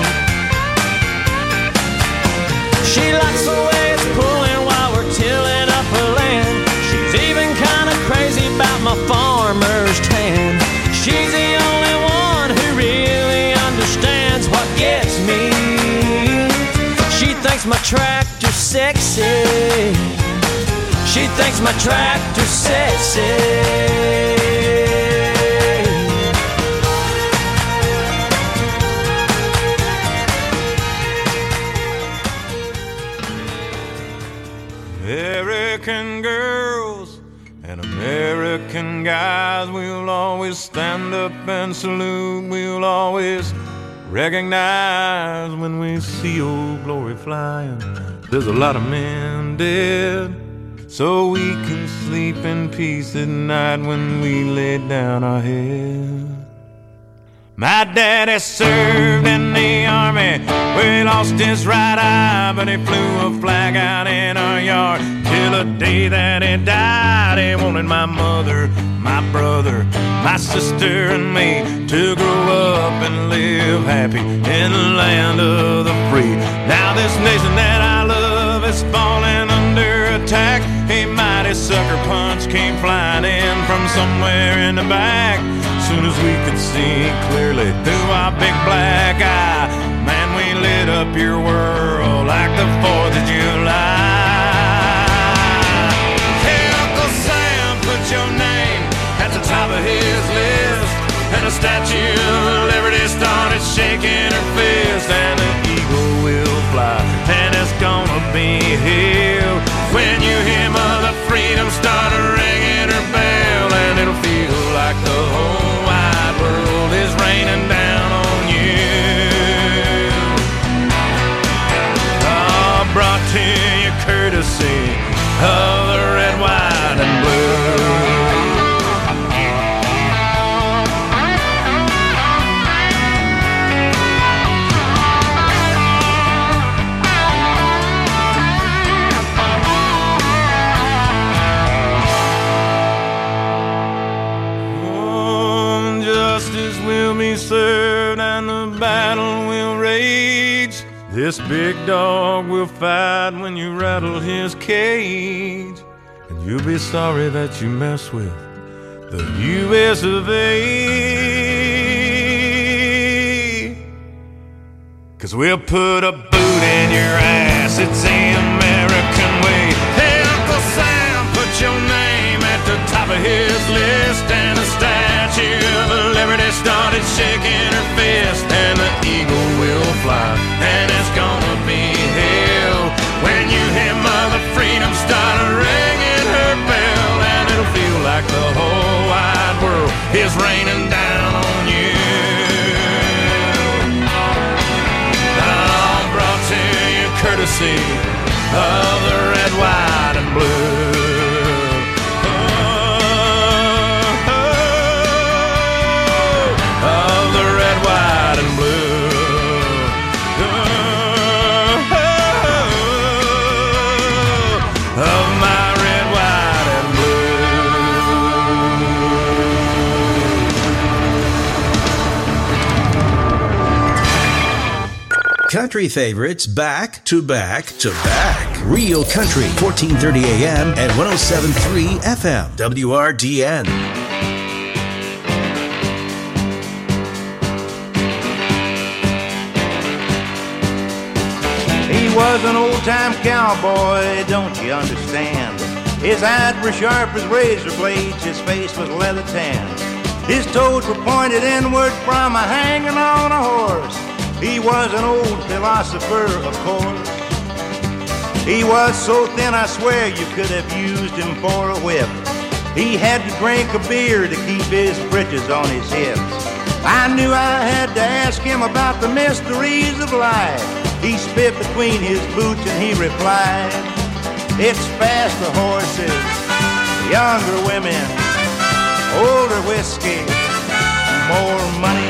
[SPEAKER 2] She likes the way it's pulling while we're tilling up her land. She's even kind of crazy about my farmer's tan. She's the only one who really understands what gets me. She thinks my tractor's sexy. She thinks my tractor's sexy.
[SPEAKER 5] American girls and American guys, we'll always stand up and salute. We'll always recognize when we see old glory flying. There's a lot of men dead, so we can sleep in peace at night when we lay down our head. My daddy served in the army, where he lost his right eye, but he flew a flag out in our yard till the day that he died. He wanted my mother, my brother, my sister, and me to grow up and live happy in the land of the free. Now this nation that I love is falling under attack. A mighty sucker punch came flying in from somewhere in the back. Soon as we could see clearly through our big black eye, man, we lit up your world like the 4th of July. Hey, Uncle Sam, put your name at the top of his list, and the Statue of Liberty started shaking her fist, and the eagle will fly, and it's gonna be here when you hear Mother Freedom start ringing her bell, and it'll feel like the whole wide world is raining down on you. Oh, brought to you courtesy of the red, white, and blue. Served and the battle will rage. This big dog will fight when you rattle his cage, and you'll be sorry that you mess with the U.S. of A. 'Cause we'll put a boot in your ass, it's the American way. Hey, Uncle Sam, put your name at the top of his list, and the Statue of Liberty started shaking her fist, and the eagle will fly, and it's gonna be hell when you hear Mother Freedom start ringing her bell, and it'll feel like the whole wide world is raining down on you. I'm brought to you courtesy of the red, white, and blue.
[SPEAKER 1] Country favorites back to back to back. Real Country, 1430 AM and 107.3 FM. WRDN.
[SPEAKER 12] He was an old-time cowboy, don't you understand? His eyes were sharp as razor blades, his face was leather tan. His toes were pointed inward from a hanging on a horse. He was an old philosopher, of course. He was so thin, I swear you could have used him for a whip. He had to drink a beer to keep his britches on his hips. I knew I had to ask him about the mysteries of life. He spit between his boots and he replied, it's faster horses, younger women, older whiskey, more money.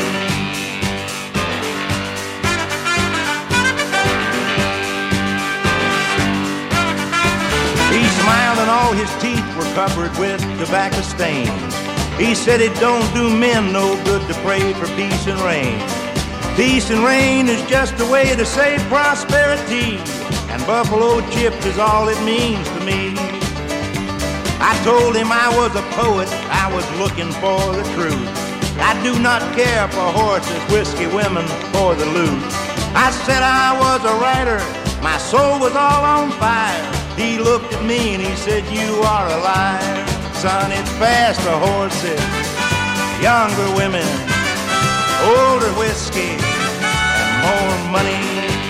[SPEAKER 12] He smiled and all his teeth were covered with tobacco stains. He said it don't do men no good to pray for peace and rain. Peace and rain is just a way to say prosperity, and buffalo chips is all it means to me. I told him I was a poet, I was looking for the truth. I do not care for horses, whiskey, women, or the loot. I said I was a writer, my soul was all on fire. He looked at me and he said, you are a liar. Son, it's faster horses, younger women, older whiskey, and more money.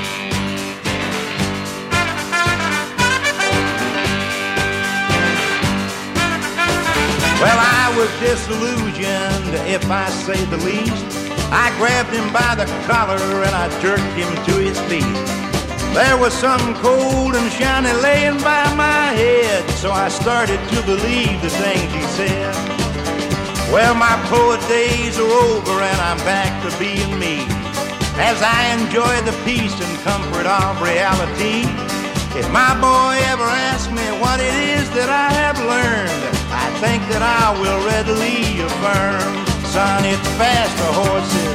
[SPEAKER 12] Well, I was disillusioned, if I say the least. I grabbed him by the collar and I jerked him to his feet. There was something cold and shiny laying by my head, so I started to believe the things he said. Well, my poet days are over and I'm back to being me, as I enjoy the peace and comfort of reality. If my boy ever asks me what it is that I have learned, I think that I will readily affirm, son, it's faster horses,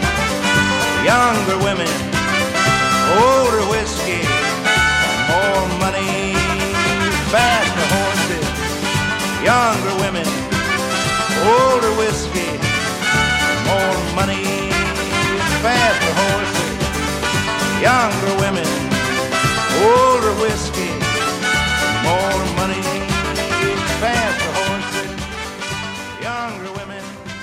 [SPEAKER 12] younger women, older whiskey, more money. Faster horses, younger women, older whiskey, more money. Faster horses, younger women, older whiskey, more money. Faster horses, younger women.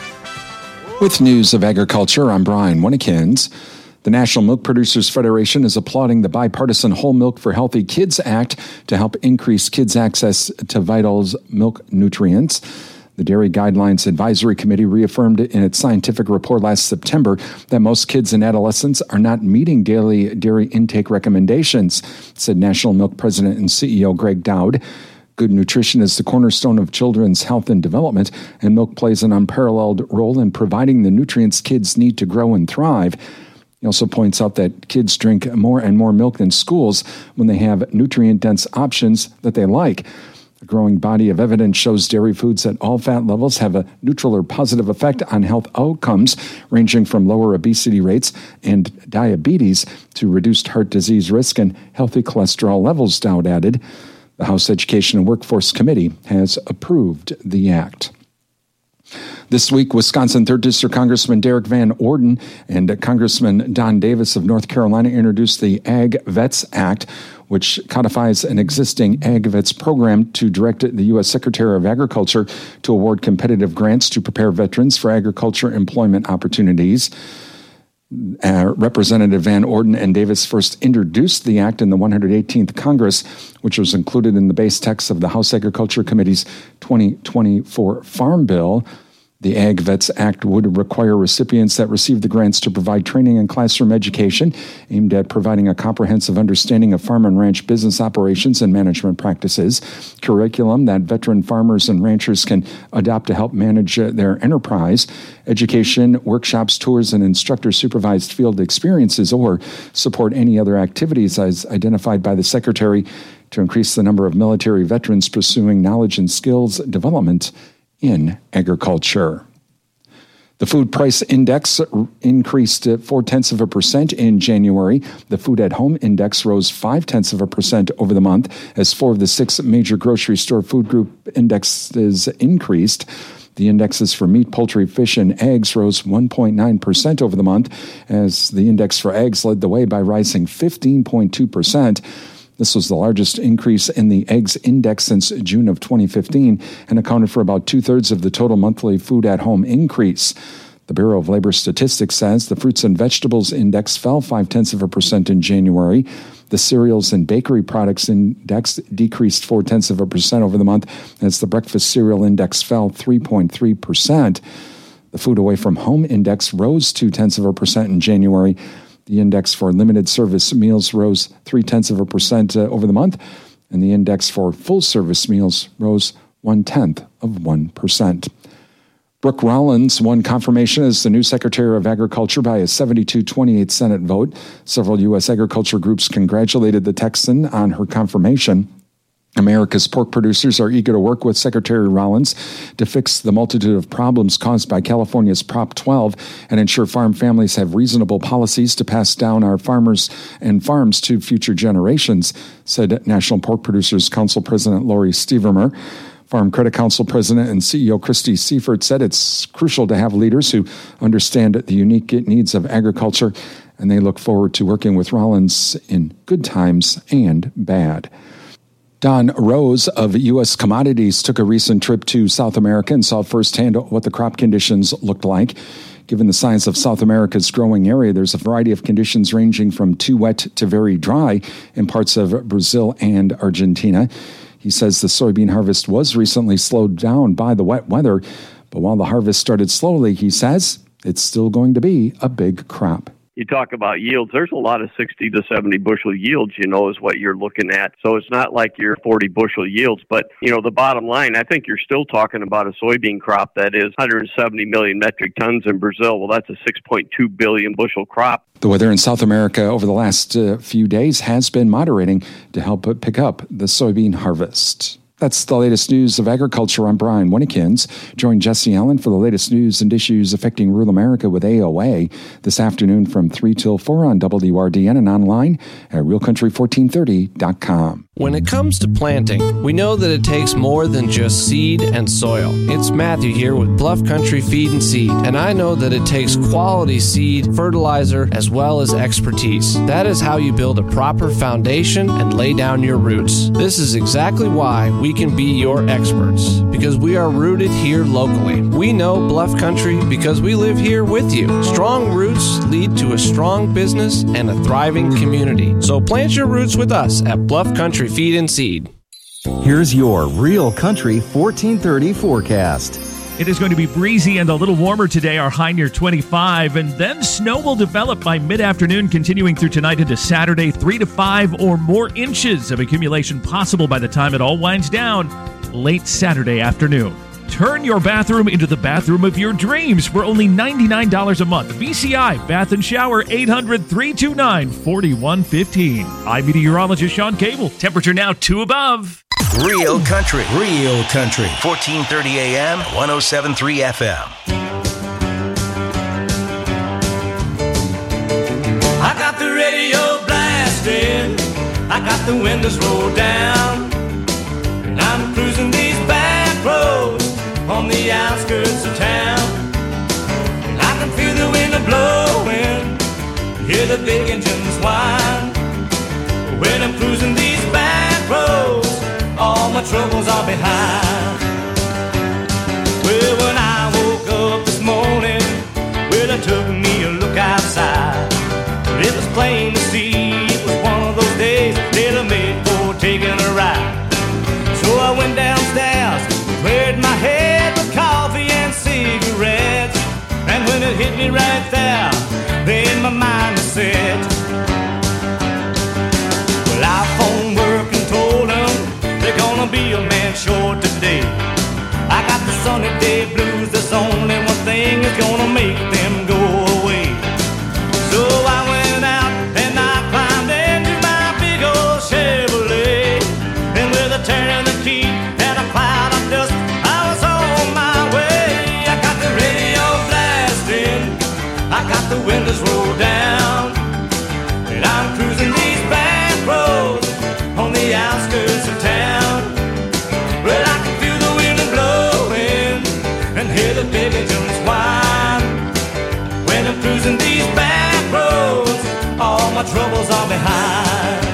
[SPEAKER 14] With news of agriculture, I'm Brian Winnikins. The National Milk Producers Federation is applauding the bipartisan Whole Milk for Healthy Kids Act to help increase kids' access to vital milk nutrients. The Dairy Guidelines Advisory Committee reaffirmed in its scientific report last September that most kids and adolescents are not meeting daily dairy intake recommendations, said National Milk President and CEO Greg Dowd. Good nutrition is the cornerstone of children's health and development, and milk plays an unparalleled role in providing the nutrients kids need to grow and thrive. He also points out that kids drink more and more milk than schools when they have nutrient-dense options that they like. A growing body of evidence shows dairy foods at all fat levels have a neutral or positive effect on health outcomes, ranging from lower obesity rates and diabetes to reduced heart disease risk and healthy cholesterol levels, Dowd added. The House Education and Workforce Committee has approved the act. This week, Wisconsin 3rd District Congressman Derek Van Orden and Congressman Don Davis of North Carolina introduced the Ag Vets Act, which codifies an existing Ag Vets program to direct the U.S. Secretary of Agriculture to award competitive grants to prepare veterans for agriculture employment opportunities. Representative Van Orden and Davis first introduced the act in the 118th Congress, which was included in the base text of the House Agriculture Committee's 2024 Farm Bill. The Ag Vets Act would require recipients that receive the grants to provide training and classroom education aimed at providing a comprehensive understanding of farm and ranch business operations and management practices, curriculum that veteran farmers and ranchers can adopt to help manage their enterprise, education, workshops, tours, and instructor-supervised field experiences, or support any other activities as identified by the Secretary to increase the number of military veterans pursuing knowledge and skills development in agriculture. The food price index increased 0.4% in January. The food at home index rose 0.5% over the month as 4 of the 6 major grocery store food group indexes increased. The indexes for meat, poultry, fish, and eggs rose 1.9% over the month as the index for eggs led the way by rising 15.2%. This was the largest increase in the eggs index since June of 2015 and accounted for about 2/3 of the total monthly food at home increase. The Bureau of Labor Statistics says the fruits and vegetables index fell 0.5% in January. The cereals and bakery products index decreased 0.4% over the month as the breakfast cereal index fell 3.3%. The food away from home index rose 0.2% in January. The index for limited service meals rose 0.3% over the month, and the index for full service meals rose 0.1%. Brooke Rollins won confirmation as the new Secretary of Agriculture by a 72-28 Senate vote. Several U.S. agriculture groups congratulated the Texan on her confirmation. America's pork producers are eager to work with Secretary Rollins to fix the multitude of problems caused by California's Prop 12 and ensure farm families have reasonable policies to pass down our farmers and farms to future generations, said National Pork Producers Council President Lori Stevermer. Farm Credit Council President and CEO Christy Seifert said it's crucial to have leaders who understand the unique needs of agriculture, and they look forward to working with Rollins in good times and bad. Don Rose of U.S. Commodities took a recent trip to South America and saw firsthand what the crop conditions looked like. Given the size of South America's growing area, there's a variety of conditions ranging from too wet to very dry in parts of Brazil and Argentina. He says the soybean harvest was recently slowed down by the wet weather, but while the harvest started slowly, he says it's still going to be a big crop
[SPEAKER 13] you talk about yields, there's a lot of 60 to 70 bushel yields, is what you're looking at. So it's not like your 40 bushel yields. But, the bottom line, I think you're still talking about a soybean crop that is 170 million metric tons in Brazil. Well, that's a 6.2 billion bushel crop.
[SPEAKER 14] The weather in South America over the last few days has been moderating to help pick up the soybean harvest. That's the latest news of agriculture. I'm Brian Winnikins. Join Jesse Allen for the latest news and issues affecting rural America with AOA this afternoon from 3 till 4 on WRDN and online at realcountry1430.com.
[SPEAKER 15] When it comes to planting, we know that it takes more than just seed and soil. It's Matthew here with Bluff Country Feed and Seed, and I know that it takes quality seed, fertilizer, as well as expertise. That is how you build a proper foundation and lay down your roots. This is exactly why we can be your experts, because we are rooted here locally. We know Bluff Country because we live here with you. Strong roots lead to a strong business and a thriving community. So plant your roots with us at Bluff Country Feed and Seed.
[SPEAKER 19] Here's your Real Country 1430 forecast.
[SPEAKER 20] It is going to be breezy and a little warmer today, our high near 25, and then snow will develop by mid-afternoon, continuing through tonight into Saturday, 3 to 5 or more inches of accumulation possible by the time it all winds down late Saturday afternoon. Turn your bathroom into the bathroom of your dreams for only $99 a month. BCI Bath and Shower, 800-329-4115. I'm meteorologist Sean Cable. Temperature now 2 above.
[SPEAKER 1] Real Country. 1430 AM, 107.3 FM.
[SPEAKER 2] I got the radio blasting, I got the windows rolled down, and I'm cruising these back roads on the outskirts of town. And I can feel the wind blowing, hear the big engines whine. When I'm cruising these back roads, all my troubles are behind. Well, when I woke up this morning, well, I took me a look outside. But it was plain to see it was one of those days that I made for taking a ride. So I went downstairs, cleared my head with coffee and cigarettes. And when it hit me right there, then my mind was set. Well, I phoned work and told them they're gonna be a man short today. I got the sunny day blues, there's only one thing that's gonna make them go away. So I went out and I climbed into my big old Chevrolet. And with a turn of the key and a cloud of dust, I was on my way. I got the radio blasting, I got the windows rolled down, and I'm cruising these back roads on the outskirts of town. Well, I can feel the wind blowing and hear the big engines whine. When I'm cruising these back roads, all my troubles are behind.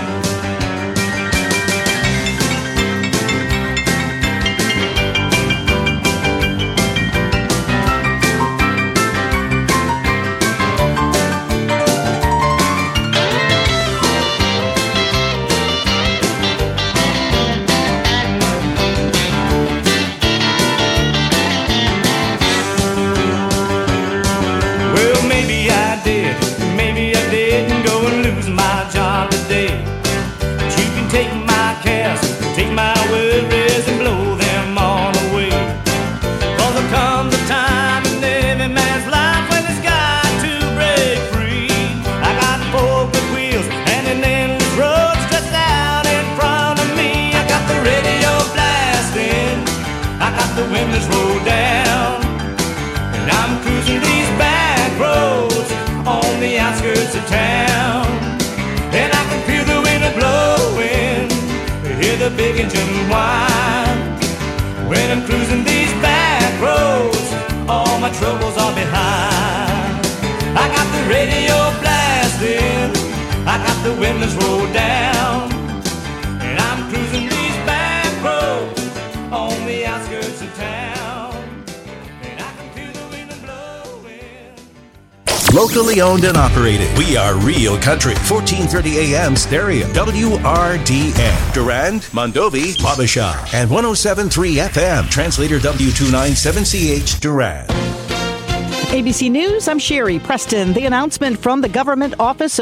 [SPEAKER 2] The windows roll down, and I'm cruising these back roads on the outskirts of town. And I can feel the wind blowing, hear the big engine whine. When I'm cruising these back roads, all my troubles are behind. I got the radio blasting, I got the windows rolled down, and I'm cruising these back roads on the outskirts of town, and I can feel the wind blowing.
[SPEAKER 1] Locally owned and operated. We are Real Country. 1430 AM stereo. WRDN. Durand, Mondovi, Wabasha. And 107.3 FM. Translator W297CH Durand.
[SPEAKER 16] ABC News, I'm Sherry Preston. The announcement from the Government Office of